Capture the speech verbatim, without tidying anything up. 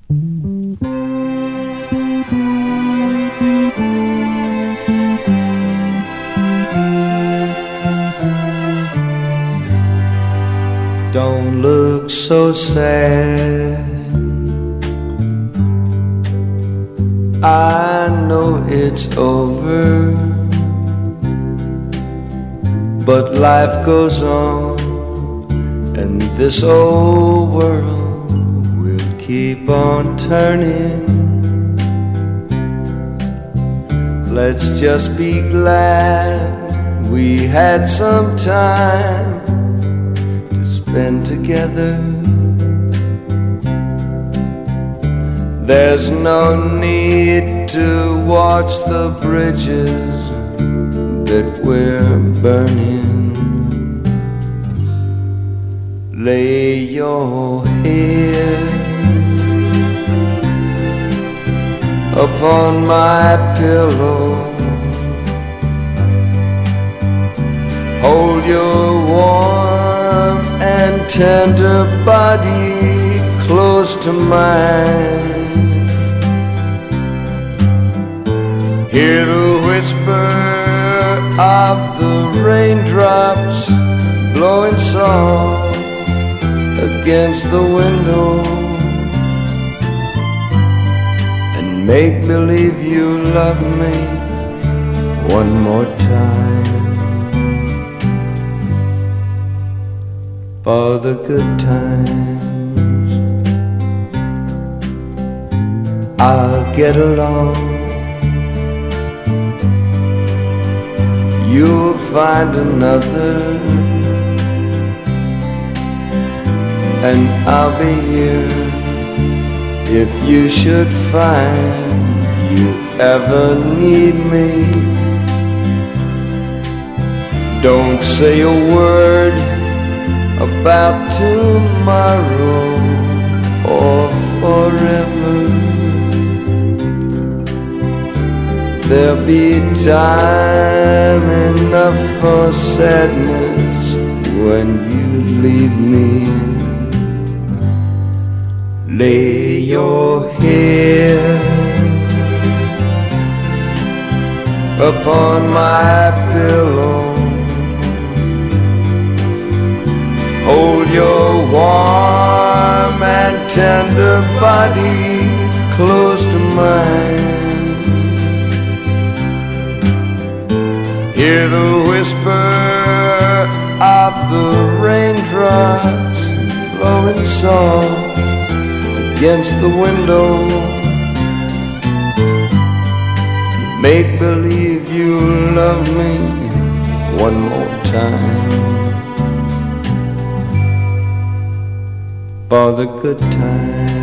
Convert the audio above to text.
Don't look so sad, I know it's over, but life goes on, and this old world will keep on turning. Let's just be glad we had some time to spend together. There's no need to watch the bridges that we're burning. Lay your head upon my pillow, hold your warm and tender body close to mine. Hear the whisper of the raindrops blowing soft against the window, and make believe you love me one more time. For the good times I'll get along, you'll find another, and I'll be here if you should find you ever need me. Don't say a word about tomorrow or forever. There'll be time enough for sadness when you leave me. Lay your head upon my pillow, hold your warm and tender body close to mine. Hear the whisper of the raindrops blowing soft against the window, make believe you love me one more time. For the good times